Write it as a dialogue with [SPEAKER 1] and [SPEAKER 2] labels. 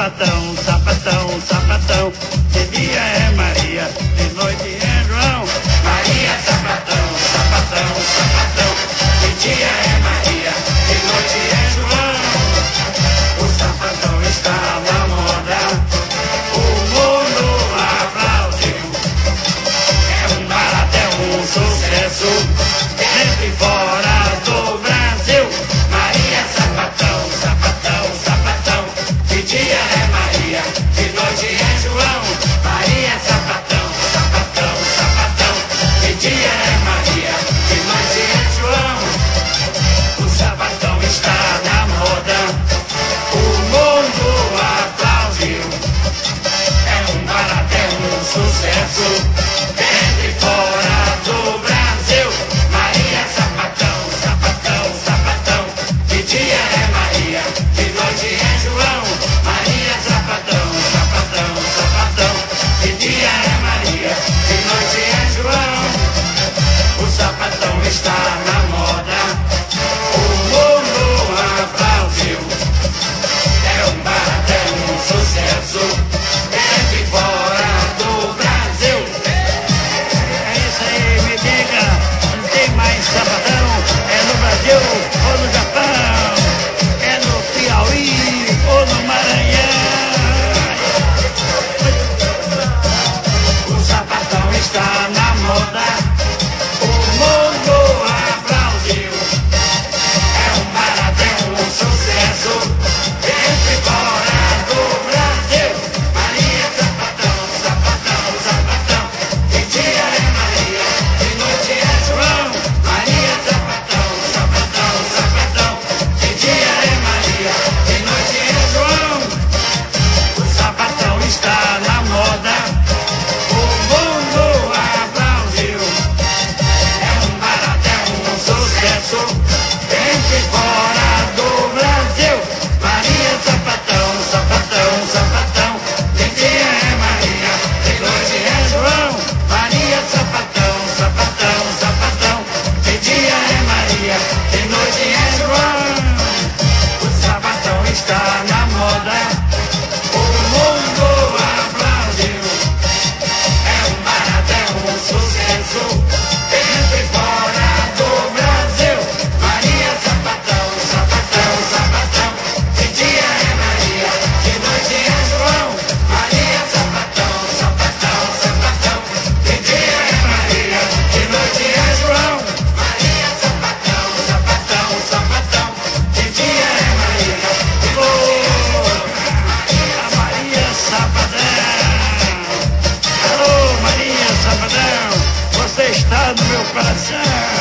[SPEAKER 1] sapatão, sapatão, sapatão. De dia é Maria, de noite é João. Maria, sapatão, sapatão, sapatão. De dia é Maria, de noite é João. O sapatão está na moda, o mundo aplaudiu. É um barato, é um sucesso, dentro e fora do Brasil. Maria, sapatão, sapatão, sapatão. De dia é Maria, de noite é João. Maria, sapatão, sapatão, sapatão. De dia é Maria, de noite é João. O sapatão está na moda, o mundo aplaudiu. É um barato, é um sucesso, dentro e fora do Brasil. Maria, sapatão, sapatão, sapatão. De dia é Maria, de noite é João. Maria, sapatão, sapatão, sapatão. De dia é Maria, de noite é João. O sapatão está na moda, o mundo aplaudiu. É um barato, é um sucesso, dentro e fora do Brasil. É isso aí, me diga, não tem mais sapatão? É no Brasil ou no Japão? É no Piauí ou no Maranhão? O sapatão está na moda, o mundo aplaudiu. É um barato, é um sucesso, dentro e fora do Brasil. Maria, sapatão, sapatão, sapatão. De dia é Maria, de noite é João. Maria, sapatão, sapatão, sapatão. De dia é Maria, de noite é João. O sapatão está na moda, o mundo aplaudiu. É um barato, é um sucesso, dentro e fora do Brasil. Maria, sapatão, sapatão, sapatão. De dia é Maria, de noite é João. Maria, sapatão, sapatão, sapatão. De dia é Maria, de noite é João. O sapatão está na moda, o mundo aplaudiu. É um barato, é um sucesso, dentro e fora do Brasil. Maria, sapatão, sapatão, sapatão. De dia é Maria, de noite é João. Maria, sapatão, sapatão, sapatão. De dia é Maria, de noite é João. Maria, sapatão, sapatão, sapatão. De dia é Maria, de noite é João. Maria, sapatão. Alô, Maria, sapatão. Você está no meu coração.